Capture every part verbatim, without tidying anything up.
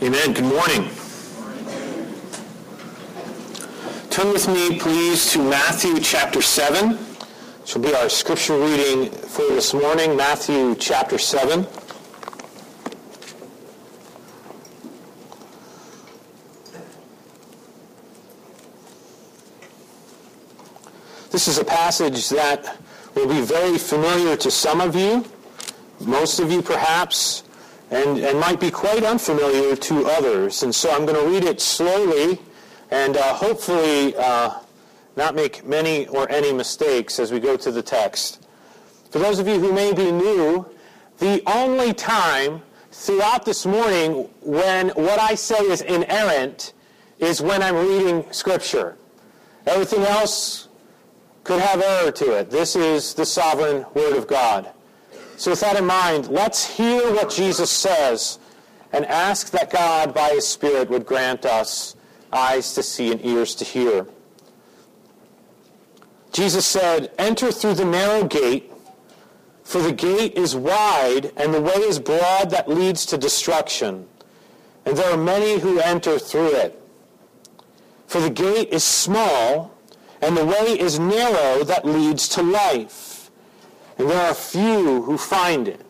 Amen. Good morning. Turn with me, please, to Matthew chapter seven, which will be our scripture reading for this morning. Matthew chapter seven. This is a passage that will be very familiar to some of you, most of you perhaps, and, and might be quite unfamiliar to others. And so I'm going to read it slowly and uh, hopefully uh, not make many or any mistakes as we go to the text. For those of you who may be new, the only time throughout this morning when what I say is inerrant is when I'm reading Scripture. Everything else could have error to it. This is the sovereign Word of God. So with that in mind, let's hear what Jesus says and ask that God, by His Spirit, would grant us eyes to see and ears to hear. Jesus said, "Enter through the narrow gate, for the gate is wide and the way is broad that leads to destruction, and there are many who enter through it. For the gate is small and the way is narrow that leads to life, and there are few who find it.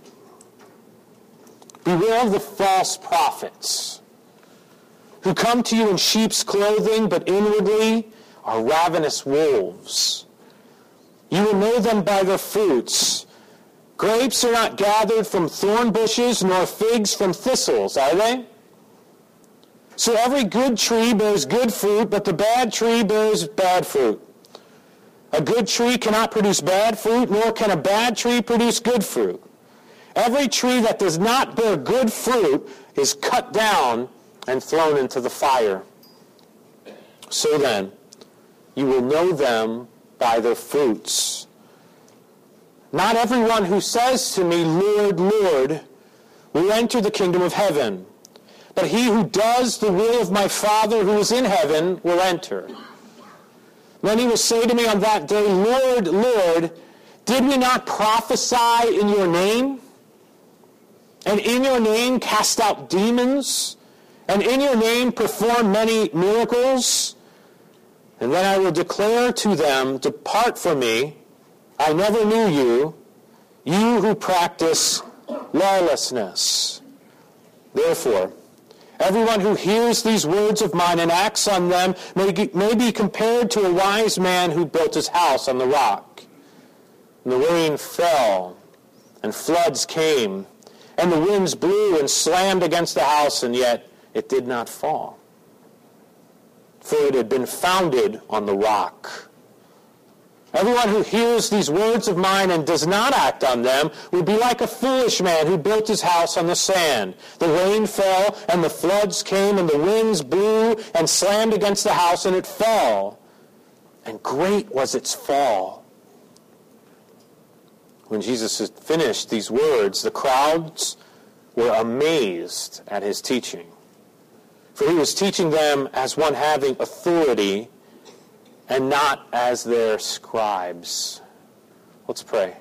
Beware of the false prophets, who come to you in sheep's clothing, but inwardly are ravenous wolves. You will know them by their fruits. Grapes are not gathered from thorn bushes, nor figs from thistles, are they? So every good tree bears good fruit, but the bad tree bears bad fruit. A good tree cannot produce bad fruit, nor can a bad tree produce good fruit. Every tree that does not bear good fruit is cut down and thrown into the fire. So then, you will know them by their fruits. Not everyone who says to me, 'Lord, Lord,' will enter the kingdom of heaven, but he who does the will of my Father who is in heaven will enter. Many will say to me on that day, 'Lord, Lord, did we not prophesy in your name? And in your name cast out demons? And in your name perform many miracles?' And then I will declare to them, 'Depart from me, I never knew you, you who practice lawlessness.' Therefore, everyone who hears these words of mine and acts on them may, may be compared to a wise man who built his house on the rock. And the rain fell, and floods came, and the winds blew and slammed against the house, and yet it did not fall, for it had been founded on the rock. Everyone who hears these words of mine and does not act on them would be like a foolish man who built his house on the sand. The rain fell, and the floods came, and the winds blew and slammed against the house, and it fell. And great was its fall." When Jesus had finished these words, the crowds were amazed at his teaching. For he was teaching them as one having authority, and not as their scribes. Let's pray.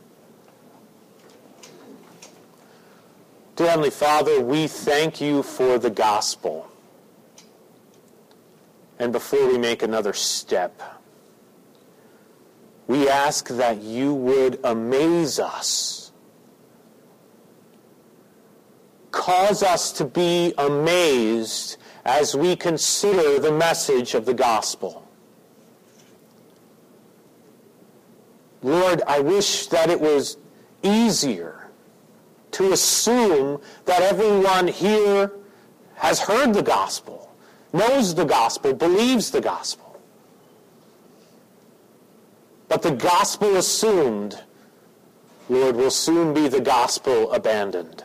Dear Heavenly Father, we thank you for the gospel. And before we make another step, we ask that you would amaze us. Cause us to be amazed as we consider the message of the gospel. Lord, I wish that it was easier to assume that everyone here has heard the gospel, knows the gospel, believes the gospel. But the gospel assumed, Lord, will soon be the gospel abandoned.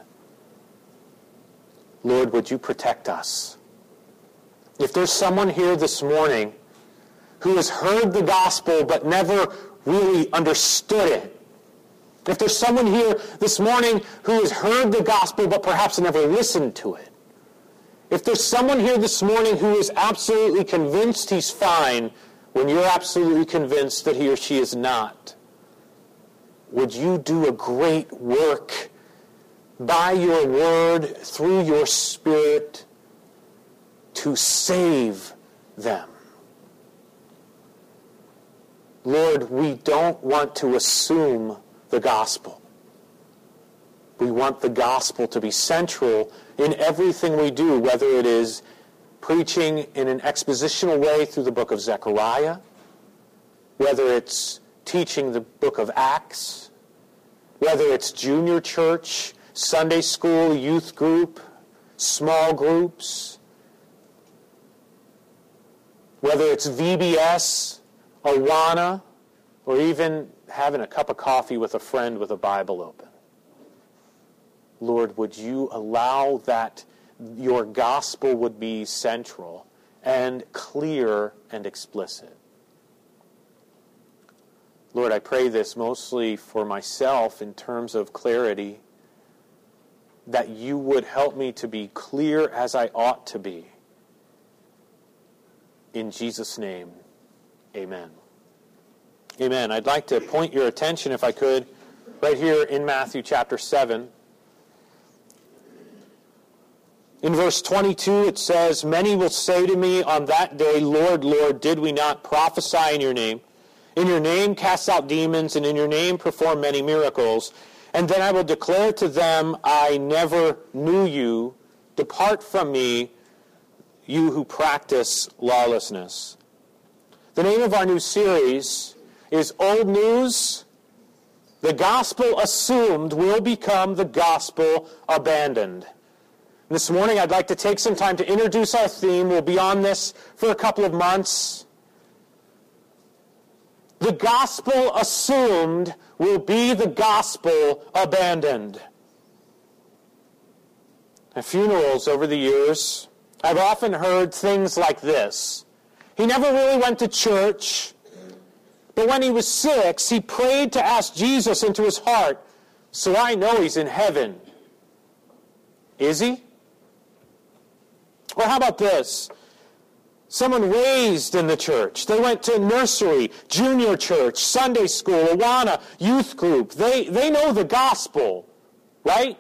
Lord, would you protect us? If there's someone here this morning who has heard the gospel but never really understood it, if there's someone here this morning who has heard the gospel but perhaps never listened to it, if there's someone here this morning who is absolutely convinced he's fine when you're absolutely convinced that he or she is not, would you do a great work by your word, through your Spirit, to save them. Lord, we don't want to assume the gospel. We want the gospel to be central in everything we do, whether it is preaching in an expositional way through the book of Zechariah, whether it's teaching the book of Acts, whether it's junior church, Sunday school, youth group, small groups, whether it's V B S, Awana, or even having a cup of coffee with a friend with a Bible open. Lord, would you allow that your gospel would be central and clear and explicit? Lord, I pray this mostly for myself in terms of clarity, that you would help me to be clear as I ought to be. In Jesus' name, amen. Amen. I'd like to point your attention, if I could, right here in Matthew chapter seven. In verse twenty-two, it says, "Many will say to me on that day, Lord, Lord, did we not prophesy in your name? In your name cast out demons, and in your name perform many miracles. And then I will declare to them, I never knew you. Depart from me, you who practice lawlessness." The name of our new series is Old News, the Gospel Assumed Will Become the Gospel Abandoned. This morning I'd like to take some time to introduce our theme. We'll be on this for a couple of months. The gospel assumed will be the gospel abandoned. At funerals over the years, I've often heard things like this. He never really went to church, but when he was six, he prayed to ask Jesus into his heart, so I know he's in heaven. Is he? Or how about this? Someone raised in the church. They went to nursery, junior church, Sunday school, Awana, youth group. They, they know the gospel, right?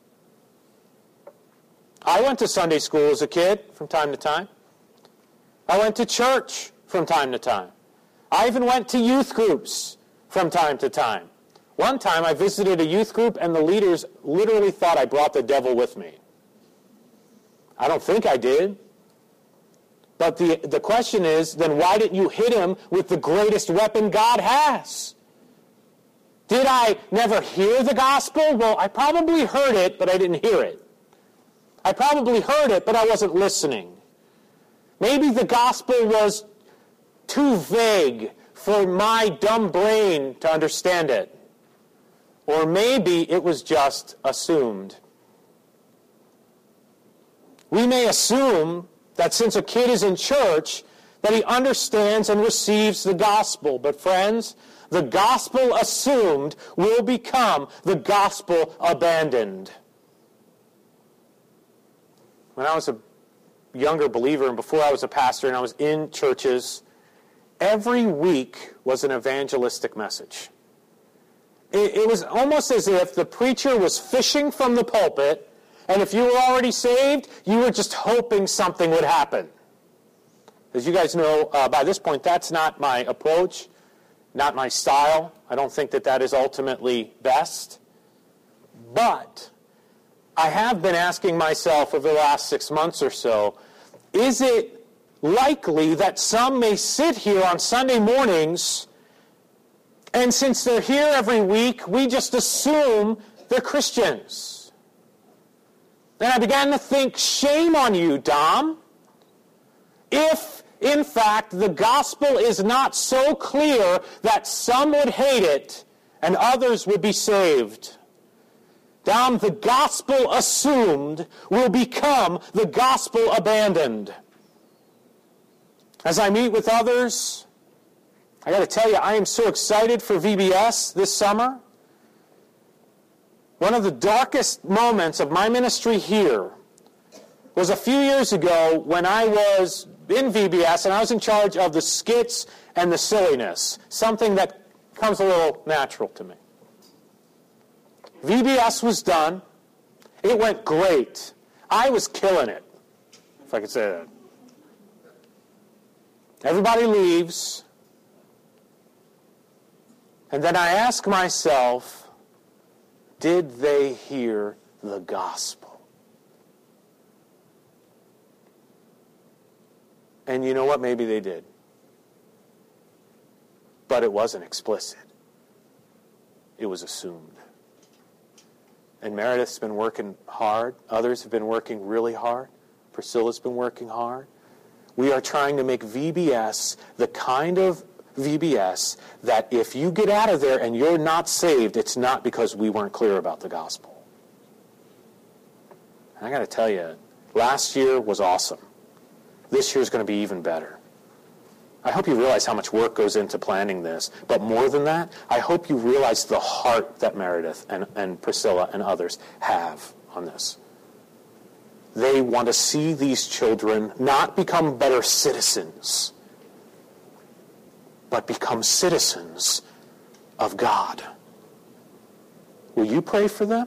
I went to Sunday school as a kid from time to time. I went to church from time to time. I even went to youth groups from time to time. One time I visited a youth group and the leaders literally thought I brought the devil with me. I don't think I did. But the, the question is, then why didn't you hit him with the greatest weapon God has? Did I never hear the gospel? Well, I probably heard it, but I didn't hear it. I probably heard it, but I wasn't listening. Maybe the gospel was too vague for my dumb brain to understand it. Or maybe it was just assumed. We may assume that since a kid is in church, that he understands and receives the gospel. But friends, the gospel assumed will become the gospel abandoned. When I was a younger believer and before I was a pastor and I was in churches, every week was an evangelistic message. It, it was almost as if the preacher was fishing from the pulpit, and if you were already saved, you were just hoping something would happen. As you guys know, uh, by this point, that's not my approach, not my style. I don't think that that is ultimately best. But I have been asking myself over the last six months or so, is it likely that some may sit here on Sunday mornings, and since they're here every week, we just assume they're Christians? Then I began to think, shame on you, Dom. If, in fact, the gospel is not so clear that some would hate it and others would be saved. Dom, the gospel assumed will become the gospel abandoned. As I meet with others, I got to tell you, I am so excited for V B S this summer. One of the darkest moments of my ministry here was a few years ago when I was in V B S and I was in charge of the skits and the silliness, something that comes a little natural to me. V B S was done. It went great. I was killing it, if I could say that. Everybody leaves. And then I ask myself, did they hear the gospel? And you know what? Maybe they did. But it wasn't explicit. It was assumed. And Meredith's been working hard. Others have been working really hard. Priscilla's been working hard. We are trying to make V B S the kind of V B S that if you get out of there and you're not saved, it's not because we weren't clear about the gospel. And I got to tell you, last year was awesome. This year's going to be even better. I hope you realize how much work goes into planning this. But more than that, I hope you realize the heart that Meredith and, and Priscilla and others have on this. They want to see these children not become better citizens, but become citizens of God. Will you pray for them?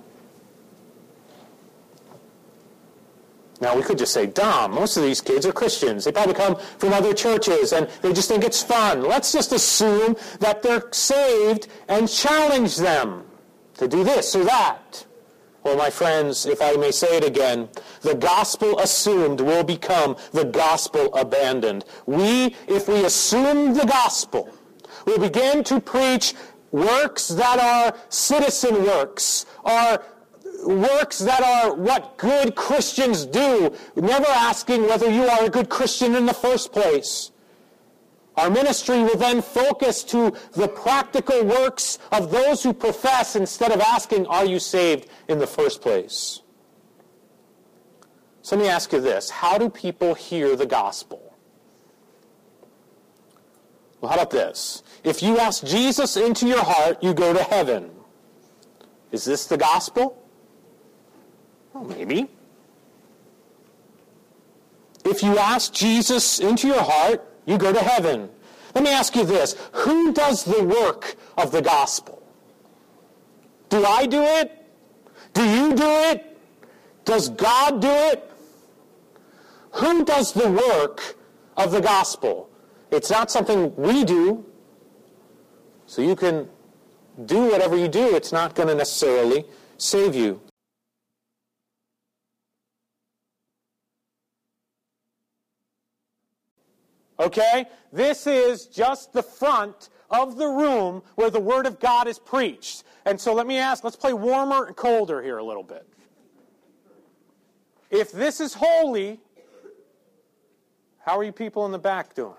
Now, we could just say, Dom, most of these kids are Christians. They probably come from other churches, and they just think it's fun. Let's just assume that they're saved and challenge them to do this or that. Well, my friends, if I may say it again, the gospel assumed will become the gospel abandoned. We, if we assume the gospel, will begin to preach works that are citizen works, are works that are what good Christians do, never asking whether you are a good Christian in the first place. Our ministry will then focus to the practical works of those who profess instead of asking, are you saved in the first place? So let me ask you this. How do people hear the gospel? Well, how about this? If you ask Jesus into your heart, you go to heaven. Is this the gospel? Well, maybe. If you ask Jesus into your heart, you go to heaven. Let me ask you this. Who does the work of the gospel? Do I do it? Do you do it? Does God do it? Who does the work of the gospel? It's not something we do. So you can do whatever you do. It's not going to necessarily save you. Okay? This is just the front of the room where the Word of God is preached. And so let me ask, let's play warmer and colder here a little bit. If this is holy, how are you people in the back doing?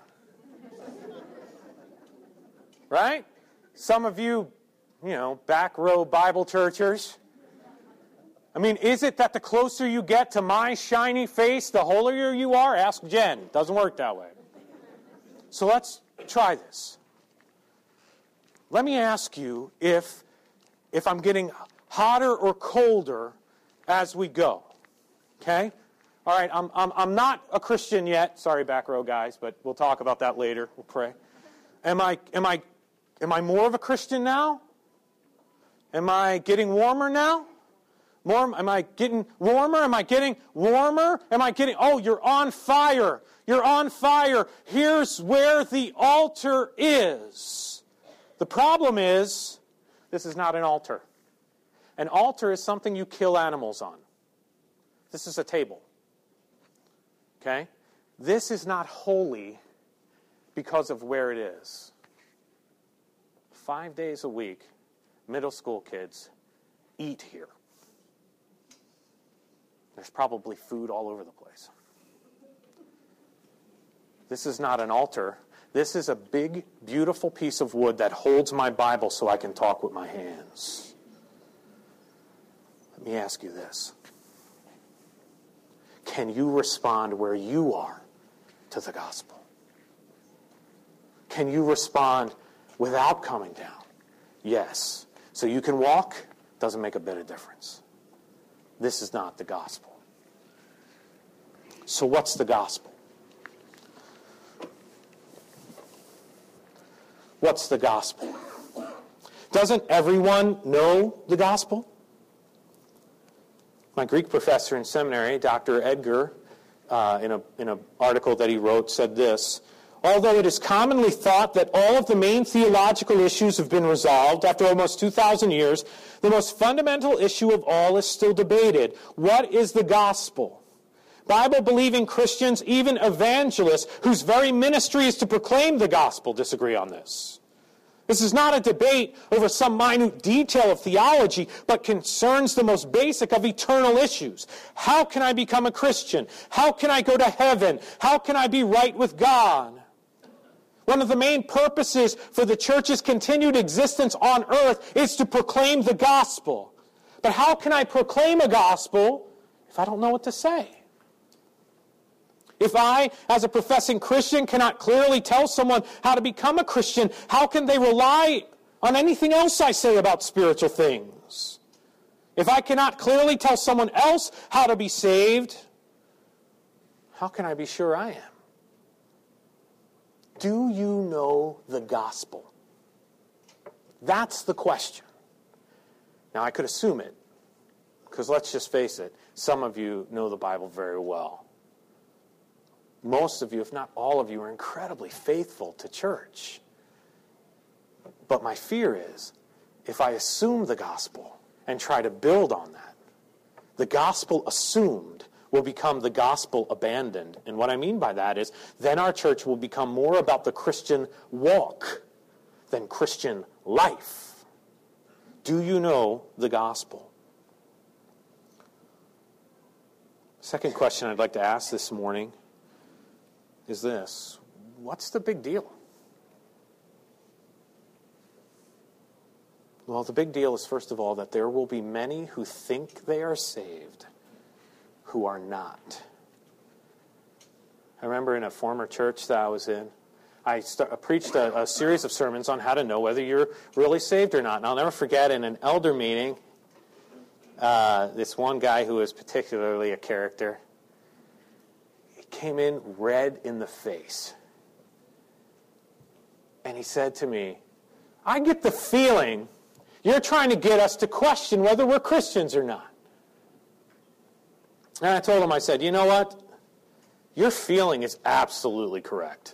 Right? Some of you, you know, back row Bible churchers. I mean, is it that the closer you get to my shiny face, the holier you are? Ask Jen. Doesn't work that way. So let's try this. Let me ask you if, if I'm getting hotter or colder as we go. Okay? All right, I'm, I'm, I'm not a Christian yet. Sorry, back row guys, but we'll talk about that later. We'll pray. Am I, am I, am I more of a Christian now? Am I getting warmer now? More, am I getting warmer? Am I getting warmer? Am I getting, oh, you're on fire. You're on fire. Here's where the altar is. The problem is, this is not an altar. An altar is something you kill animals on. This is a table. Okay? This is not holy because of where it is. Five days a week, middle school kids eat here. There's probably food all over the place. This is not an altar. This is a big, beautiful piece of wood that holds my Bible so I can talk with my hands. Let me ask you this. Can you respond where you are to the gospel? Can you respond without coming down? Yes. So you can walk, doesn't make a bit of difference. This is not the gospel. So what's the gospel? What's the gospel? Doesn't everyone know the gospel? My Greek professor in seminary, Doctor Edgar, uh, in a in an article that he wrote, said this: Although it is commonly thought that all of the main theological issues have been resolved after almost two thousand years, the most fundamental issue of all is still debated. What is the gospel? Bible-believing Christians, even evangelists, whose very ministry is to proclaim the gospel, disagree on this. This is not a debate over some minute detail of theology, but concerns the most basic of eternal issues. How can I become a Christian? How can I go to heaven? How can I be right with God? One of the main purposes for the church's continued existence on earth is to proclaim the gospel. But how can I proclaim a gospel if I don't know what to say? If I, as a professing Christian, cannot clearly tell someone how to become a Christian, how can they rely on anything else I say about spiritual things? If I cannot clearly tell someone else how to be saved, how can I be sure I am? Do you know the gospel? That's the question. Now, I could assume it, because let's just face it, some of you know the Bible very well. Most of you, if not all of you, are incredibly faithful to church. But my fear is, if I assume the gospel and try to build on that, the gospel assumed will become the gospel abandoned. And what I mean by that is, then our church will become more about the Christian walk than Christian life. Do you know the gospel? Second question I'd like to ask this morning is this: what's the big deal? Well, the big deal is, first of all, that there will be many who think they are saved who are not. I remember in a former church that I was in, I st- preached a, a series of sermons on how to know whether you're really saved or not. And I'll never forget, in an elder meeting, uh, this one guy who was particularly a character, came in red in the face. And he said to me, I get the feeling you're trying to get us to question whether we're Christians or not. And I told him, I said, you know what? Your feeling is absolutely correct.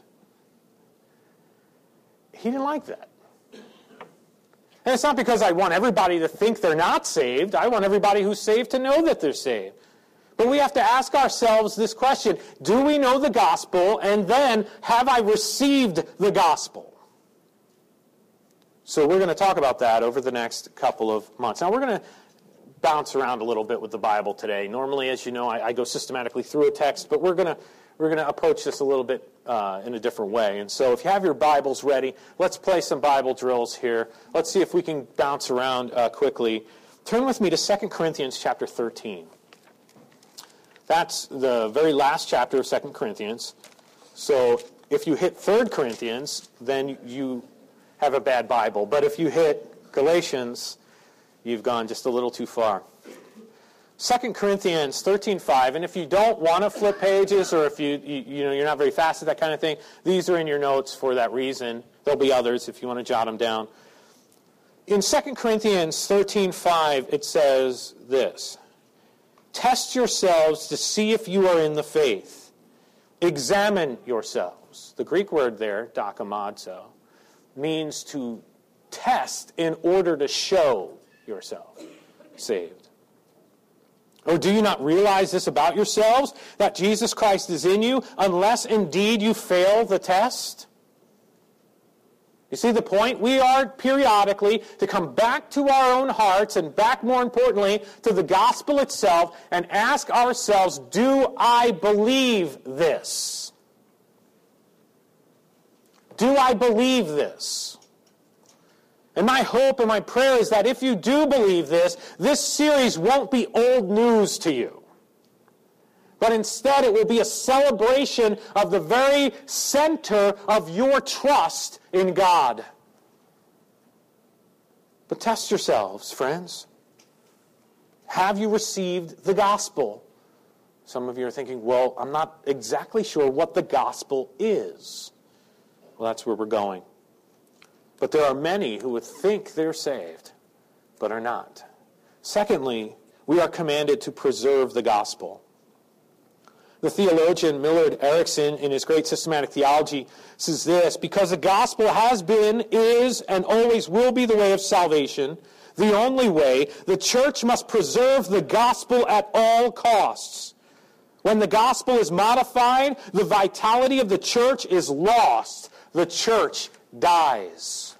He didn't like that. And it's not because I want everybody to think they're not saved. I want everybody who's saved to know that they're saved. But we have to ask ourselves this question: do we know the gospel? And then, have I received the gospel? So we're going to talk about that over the next couple of months. Now, we're going to bounce around a little bit with the Bible today. Normally, as you know, I, I go systematically through a text, but we're going to we're going to approach this a little bit uh, in a different way. And so if you have your Bibles ready, let's play some Bible drills here. Let's see if we can bounce around uh, quickly. Turn with me to Second Corinthians chapter thirteen. That's the very last chapter of Second Corinthians. So if you hit Third Corinthians, then you have a bad Bible. But if you hit Galatians, you've gone just a little too far. Second Corinthians thirteen five, and if you don't want to flip pages, or if you, you you know you're not very fast at that kind of thing, these are in your notes for that reason. There'll be others if you want to jot them down. In Second Corinthians thirteen five, it says this: test yourselves to see if you are in the faith. Examine yourselves. The Greek word there, dokimazo, means to test in order to show yourself saved. Or do you not realize this about yourselves, that Jesus Christ is in you, unless indeed you fail the test? You see the point? We are periodically to come back to our own hearts, and back, more importantly, to the gospel itself, and ask ourselves, do I believe this? Do I believe this? And my hope and my prayer is that if you do believe this, this series won't be old news to you. But instead it will be a celebration of the very center of your trust in God. But test yourselves, friends. Have you received the gospel? Some of you are thinking, well, I'm not exactly sure what the gospel is. Well, that's where we're going. But there are many who would think they're saved, but are not. Secondly, we are commanded to preserve the gospel. The theologian Millard Erickson, in his great systematic theology, says this: because the gospel has been, is, and always will be the way of salvation, the only way, the church must preserve the gospel at all costs. When the gospel is modified, the vitality of the church is lost. The church dies.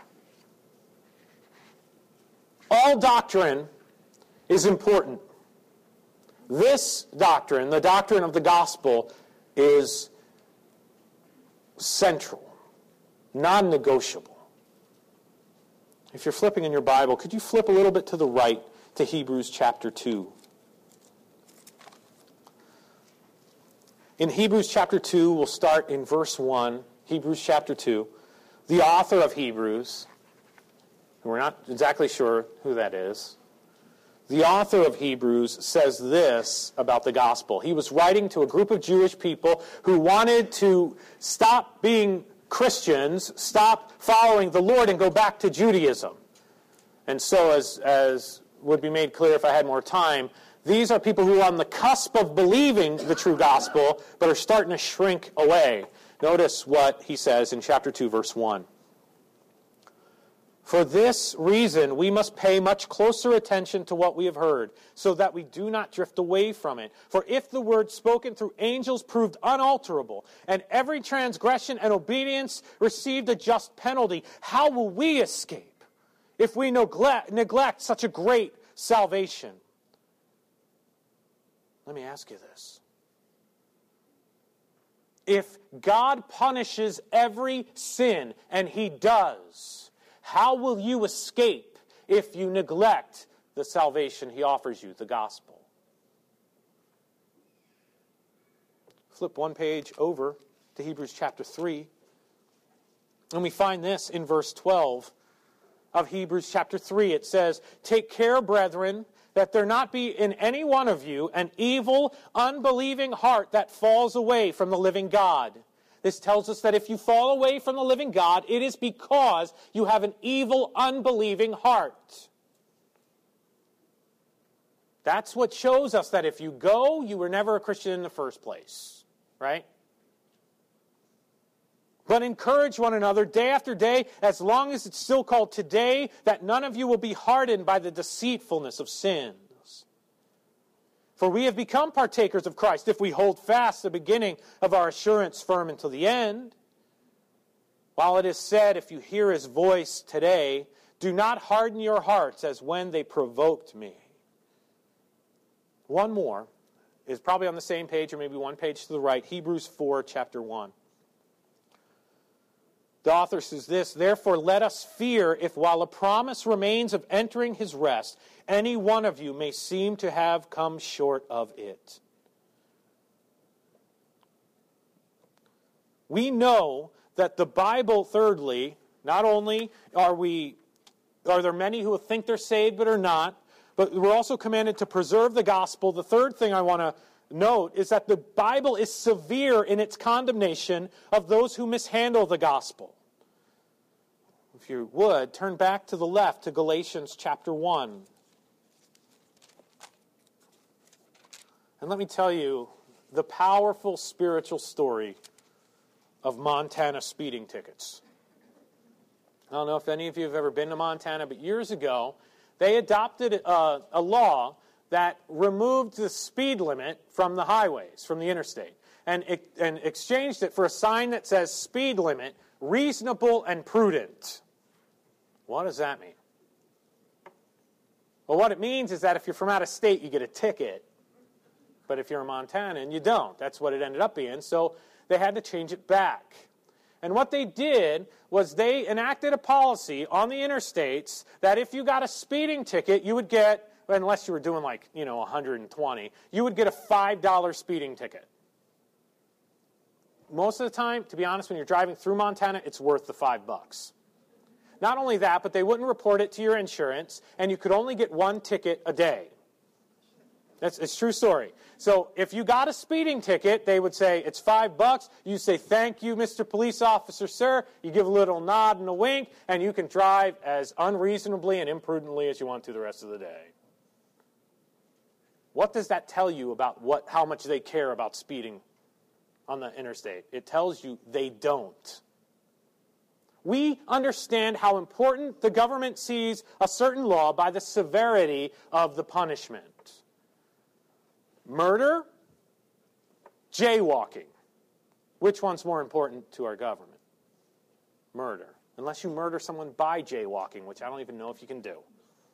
All doctrine is important. This doctrine, the doctrine of the gospel, is central, non-negotiable. If you're flipping in your Bible, could you flip a little bit to the right to Hebrews chapter two? In Hebrews chapter two, we'll start in verse one, Hebrews chapter two. The author of Hebrews, we're not exactly sure who that is, the author of Hebrews says this about the gospel. He was writing to a group of Jewish people who wanted to stop being Christians, stop following the Lord, and go back to Judaism. And so, as, as would be made clear if I had more time, these are people who are on the cusp of believing the true gospel, but are starting to shrink away. Notice what he says in chapter two, verse one. For this reason, we must pay much closer attention to what we have heard, so that we do not drift away from it. For if the word spoken through angels proved unalterable, and every transgression and obedience received a just penalty, how will we escape if we neglect, neglect such a great salvation? Let me ask you this. If God punishes every sin, and He does, how will you escape if you neglect the salvation He offers you, the gospel? Flip one page over to Hebrews chapter three, and we find this in verse twelve of Hebrews chapter three. It says, "Take care, brethren, that there not be in any one of you an evil, unbelieving heart that falls away from the living God." This tells us that if you fall away from the living God, it is because you have an evil, unbelieving heart. That's what shows us that if you go, you were never a Christian in the first place, right? But encourage one another day after day, as long as it's still called today, that none of you will be hardened by the deceitfulness of sins. For we have become partakers of Christ if we hold fast the beginning of our assurance firm until the end. While it is said, if you hear His voice today, do not harden your hearts as when they provoked me. One more is probably on the same page or maybe one page to the right, Hebrews four, chapter one. The author says this: "Therefore let us fear if while a promise remains of entering His rest, any one of you may seem to have come short of it." We know that the Bible, thirdly, not only are we are there many who think they're saved but are not, but we're also commanded to preserve the gospel. The third thing I want to note is that the Bible is severe in its condemnation of those who mishandle the gospel. If you would, turn back to the left to Galatians chapter one. And let me tell you the powerful spiritual story of Montana speeding tickets. I don't know if any of you have ever been to Montana, but years ago, they adopted a, a law that removed the speed limit from the highways, from the interstate, and, and exchanged it for a sign that says speed limit, reasonable and prudent. What does that mean? Well, what it means is that if you're from out of state, you get a ticket, but if you're a Montanan, you don't. That's what it ended up being, so they had to change it back. And what they did was they enacted a policy on the interstates that if you got a speeding ticket, you would get, unless you were doing like, you know, one hundred twenty, you would get a five dollar speeding ticket. Most of the time, to be honest, when you're driving through Montana, it's worth the five bucks. Not only that, but they wouldn't report it to your insurance, and you could only get one ticket a day. That's it's a true story. So if you got a speeding ticket, they would say, it's five bucks. You say, thank you, Mister Police Officer, sir. You give a little nod and a wink, and you can drive as unreasonably and imprudently as you want to the rest of the day. What does that tell you about what how much they care about speeding on the interstate. It tells you they don't. We understand how important the government sees a certain law by the severity of the punishment. Murder, jaywalking. Which one's more important to our government? Murder. Unless you murder someone by jaywalking, which I don't even know if you can do.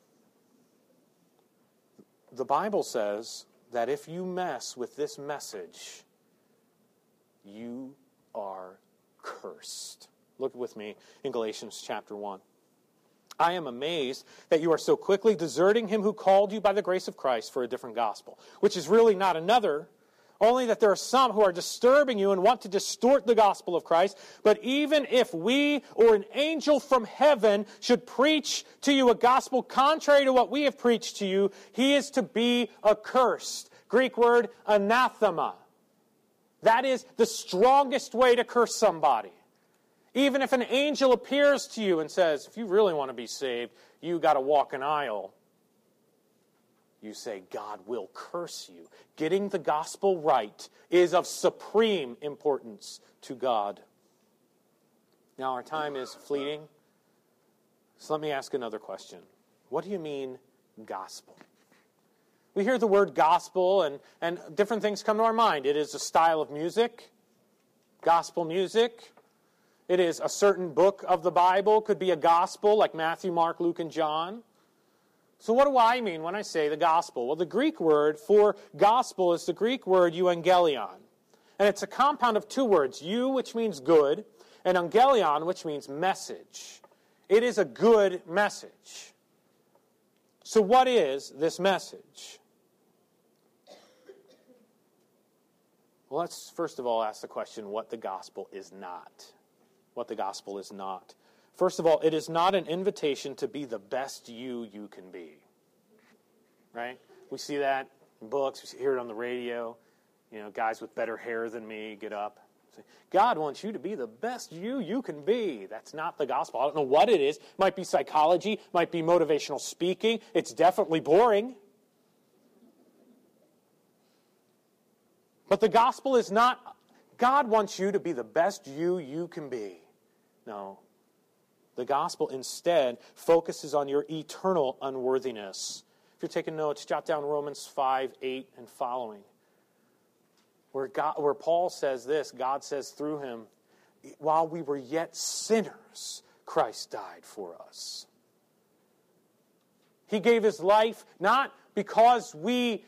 The Bible says that if you mess with this message, you are cursed. Look with me in Galatians chapter one. I am amazed that you are so quickly deserting him who called you by the grace of Christ for a different gospel, which is really not another, only that there are some who are disturbing you and want to distort the gospel of Christ. But even if we or an angel from heaven should preach to you a gospel contrary to what we have preached to you, he is to be accursed. Greek word anathema. That is the strongest way to curse somebody. Even if an angel appears to you and says, if you really want to be saved, you got to walk an aisle. You say, God will curse you. Getting the gospel right is of supreme importance to God. Now, our time is fleeting. So let me ask another question. What do you mean, gospel? We hear the word gospel and, and different things come to our mind. It is a style of music, gospel music. It is a certain book of the Bible. Could be a gospel like Matthew, Mark, Luke, and John. So what do I mean when I say the gospel? Well, the Greek word for gospel is the Greek word euangelion. And it's a compound of two words, eu, which means good, and angelion, which means message. It is a good message. So what is this message? Well, let's first of all ask the question what the gospel is not. What the gospel is not. First of all, it is not an invitation to be the best you you can be. Right? We see that in books. We hear it on the radio. You know, guys with better hair than me get up. Say, God wants you to be the best you you can be. That's not the gospel. I don't know what it is. It might be psychology. Might be motivational speaking. It's definitely boring. But the gospel is not, God wants you to be the best you you can be. No. The gospel instead focuses on your eternal unworthiness. If you're taking notes, jot down Romans five, eight, and following. Where, God, where Paul says this, God says through him, while we were yet sinners, Christ died for us. He gave his life not because we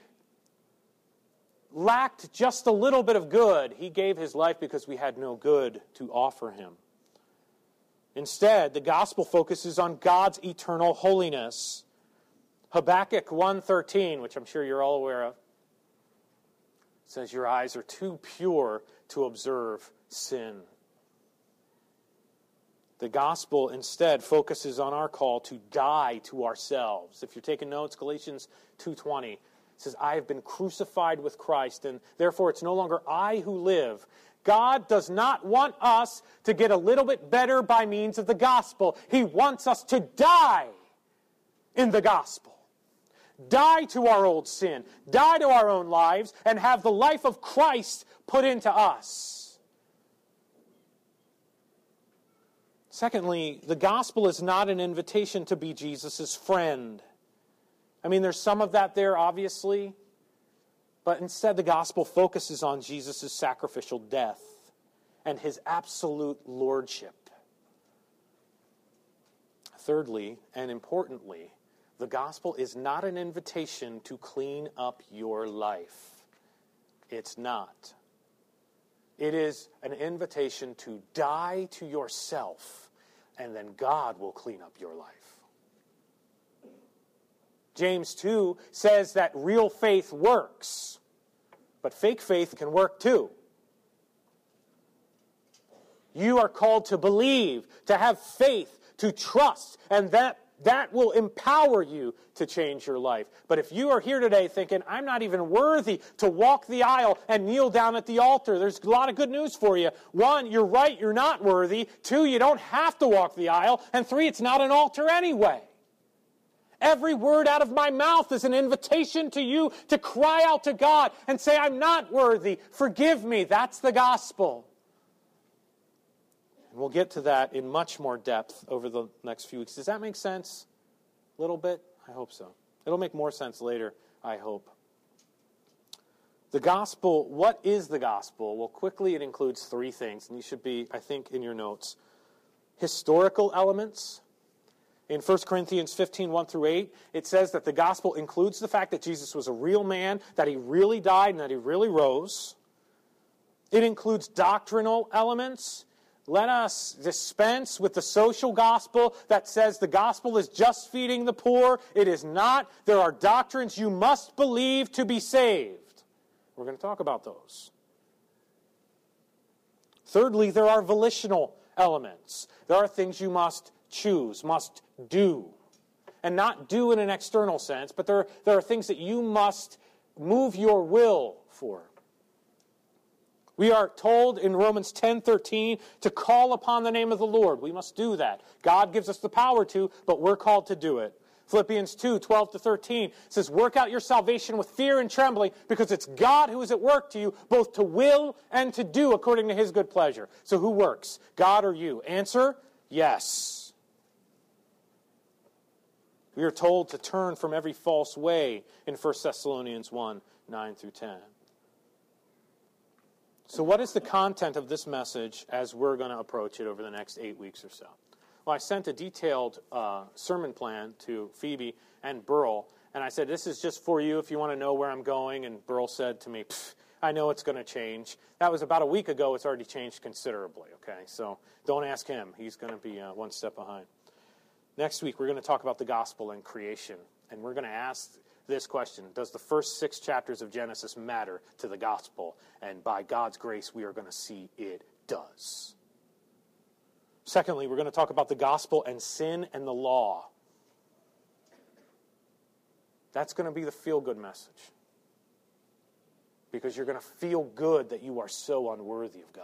lacked just a little bit of good. He gave his life because we had no good to offer him. Instead, the gospel focuses on God's eternal holiness. Habakkuk one thirteen, which I'm sure you're all aware of, says your eyes are too pure to observe sin. The gospel instead focuses on our call to die to ourselves. If you're taking notes, Galatians two twenty says, I have been crucified with Christ, and therefore it's no longer I who live. God does not want us to get a little bit better by means of the gospel. He wants us to die in the gospel. Die to our old sin. Die to our own lives and have the life of Christ put into us. Secondly, the gospel is not an invitation to be Jesus' friend. I mean, there's some of that there, obviously. But instead, the gospel focuses on Jesus' sacrificial death and his absolute lordship. Thirdly, and importantly, the gospel is not an invitation to clean up your life. It's not. It is an invitation to die to yourself, and then God will clean up your life. James two says that real faith works, but fake faith can work too. You are called to believe, to have faith, to trust, and that, that will empower you to change your life. But if you are here today thinking, I'm not even worthy to walk the aisle and kneel down at the altar, there's a lot of good news for you. One, you're right, you're not worthy. Two, you don't have to walk the aisle. And three, it's not an altar anyway. Every word out of my mouth is an invitation to you to cry out to God and say, I'm not worthy. Forgive me. That's the gospel. And we'll get to that in much more depth over the next few weeks. Does that make sense? A little bit? I hope so. It'll make more sense later, I hope. The gospel, what is the gospel? Well, quickly it includes three things, and these should be, I think, in your notes. Historical elements. In First Corinthians fifteen, one through eight, it says that the gospel includes the fact that Jesus was a real man, that he really died, and that he really rose. It includes doctrinal elements. Let us dispense with the social gospel that says the gospel is just feeding the poor. It is not. There are doctrines you must believe to be saved. We're going to talk about those. Thirdly, there are volitional elements. There are things you must choose, must do. And not do in an external sense, but there, there are things that you must move your will for. We are told in Romans ten thirteen to call upon the name of the Lord. We must do that. God gives us the power to, but we're called to do it. Philippians two, twelve to thirteen says, work out your salvation with fear and trembling, because it's God who is at work to you, both to will and to do according to his good pleasure. So who works? God or you? Answer, yes. We are told to turn from every false way in First Thessalonians one, nine through ten. So what is the content of this message as we're going to approach it over the next eight weeks or so? Well, I sent a detailed uh, sermon plan to Phoebe and Burl, and I said, this is just for you if you want to know where I'm going. And Burl said to me, I know it's going to change. That was about a week ago. It's already changed considerably, okay? So don't ask him. He's going to be uh, one step behind. Next week, we're going to talk about the gospel and creation, and we're going to ask this question: does the first six chapters of Genesis matter to the gospel? And by God's grace, we are going to see it does. Secondly, we're going to talk about the gospel and sin and the law. That's going to be the feel-good message, because you're going to feel good that you are so unworthy of God.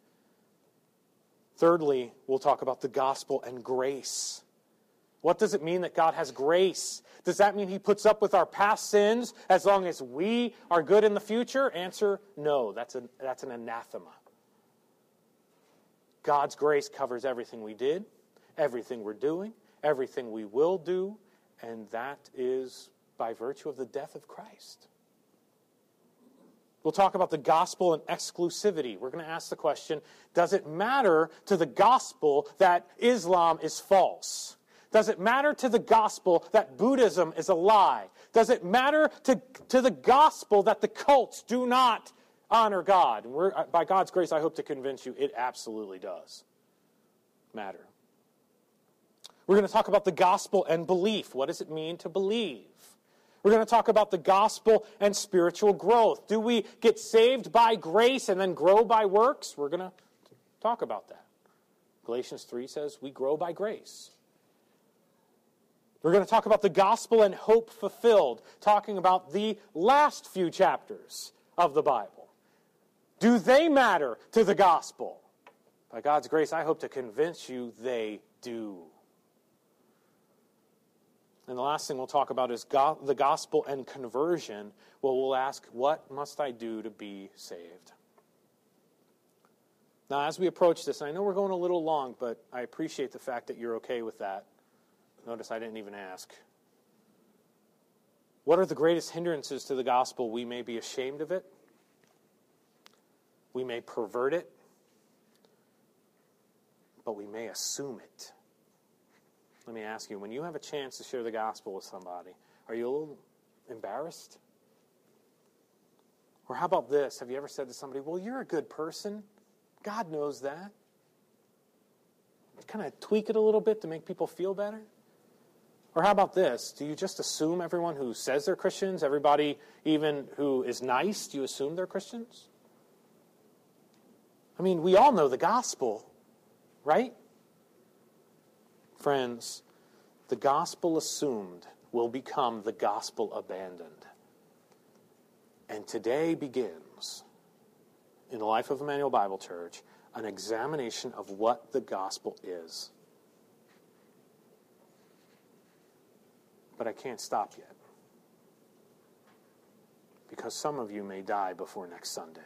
Thirdly, we'll talk about the gospel and grace. What does it mean that God has grace? Does that mean he puts up with our past sins as long as we are good in the future? Answer, no. That's, a, that's an anathema. God's grace covers everything we did, everything we're doing, everything we will do, and that is by virtue of the death of Christ. We'll talk about the gospel and exclusivity. We're going to ask the question, does it matter to the gospel that Islam is false? Does it matter to the gospel that Buddhism is a lie? Does it matter to, to the gospel that the cults do not honor God? And we're, by God's grace, I hope to convince you it absolutely does matter. We're going to talk about the gospel and belief. What does it mean to believe? We're going to talk about the gospel and spiritual growth. Do we get saved by grace and then grow by works? We're going to talk about that. Galatians three says we grow by grace. We're going to talk about the gospel and hope fulfilled, talking about the last few chapters of the Bible. Do they matter to the gospel? By God's grace, I hope to convince you they do. And the last thing we'll talk about is go- the gospel and conversion. Well, we'll ask, what must I do to be saved? Now, as we approach this, I know we're going a little long, but I appreciate the fact that you're okay with that. Notice I didn't even ask. What are the greatest hindrances to the gospel? We may be ashamed of it. We may pervert it. But we may assume it. Let me ask you, when you have a chance to share the gospel with somebody, are you a little embarrassed? Or how about this? Have you ever said to somebody, well, you're a good person. God knows that. Kind of tweak it a little bit to make people feel better? Or how about this? Do you just assume everyone who says they're Christians, everybody even who is nice, do you assume they're Christians? I mean, we all know the gospel, right? Friends, the gospel assumed will become the gospel abandoned. And today begins, in the life of Emmanuel Bible Church, an examination of what the gospel is. But I can't stop yet. Because some of you may die before next Sunday.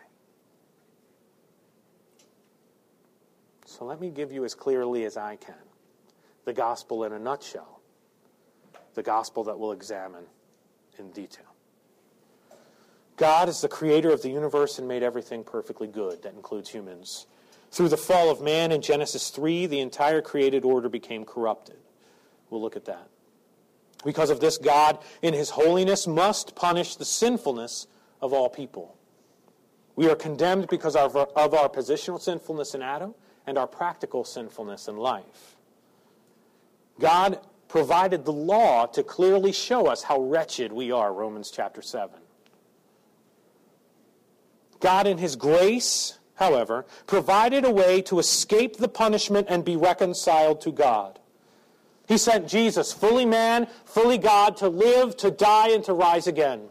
So let me give you as clearly as I can the gospel in a nutshell. The gospel that we'll examine in detail. God is the creator of the universe and made everything perfectly good. That includes humans. Through the fall of man in Genesis three, the entire created order became corrupted. We'll look at that. Because of this, God, in his holiness, must punish the sinfulness of all people. We are condemned because of our, of our positional sinfulness in Adam and our practical sinfulness in life. God provided the law to clearly show us how wretched we are, Romans chapter seven. God, in his grace, however, provided a way to escape the punishment and be reconciled to God. He sent Jesus, fully man, fully God, to live, to die, and to rise again.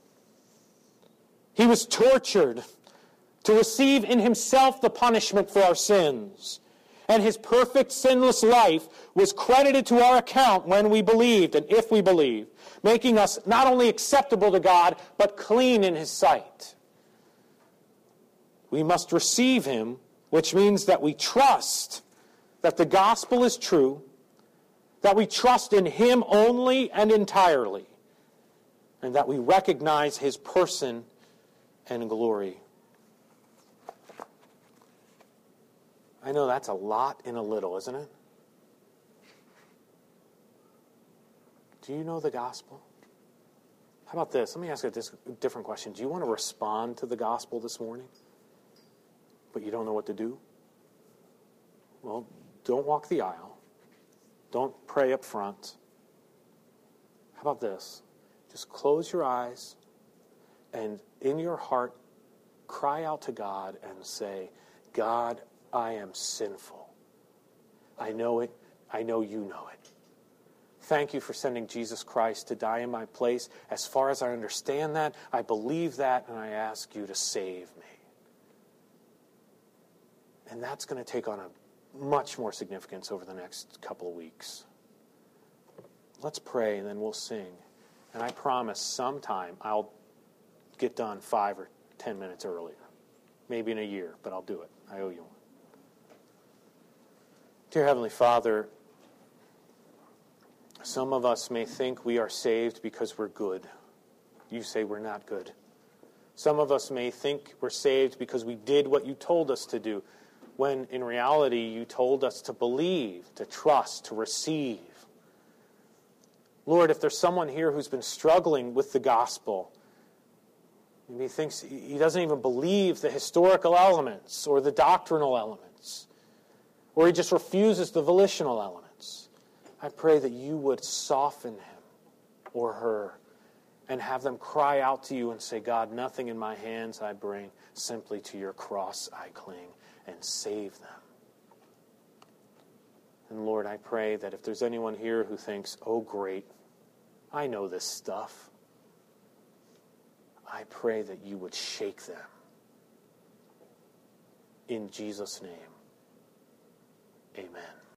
He was tortured to receive in himself the punishment for our sins. And his perfect, sinless life was credited to our account when we believed and if we believed, making us not only acceptable to God, but clean in his sight. We must receive him, which means that we trust that the gospel is true, that we trust in him only and entirely, and that we recognize his person and glory. I know that's a lot in a little, isn't it? Do you know the gospel? How about this? Let me ask you a different question. Do you want to respond to the gospel this morning, but you don't know what to do? Well, don't walk the aisle. Don't pray up front. How about this? Just close your eyes and in your heart cry out to God and say, God, I am sinful. I know it. I know you know it. Thank you for sending Jesus Christ to die in my place. As far as I understand that, I believe that, and I ask you to save me. And that's going to take on a much more significance over the next couple of weeks. Let's pray, and then we'll sing. And I promise sometime I'll get done five or ten minutes earlier. Maybe in a year, but I'll do it. I owe you one. Dear Heavenly Father, some of us may think we are saved because we're good. You say we're not good. Some of us may think we're saved because we did what you told us to do, when in reality you told us to believe, to trust, to receive. Lord, if there's someone here who's been struggling with the gospel, maybe he thinks he doesn't even believe the historical elements or the doctrinal elements, or he just refuses the volitional elements, I pray that you would soften him or her and have them cry out to you and say, God, nothing in my hands I bring, simply to your cross I cling, and save them. And Lord, I pray that if there's anyone here who thinks, oh great, I know this stuff, I pray that you would shake them. In Jesus' name, amen.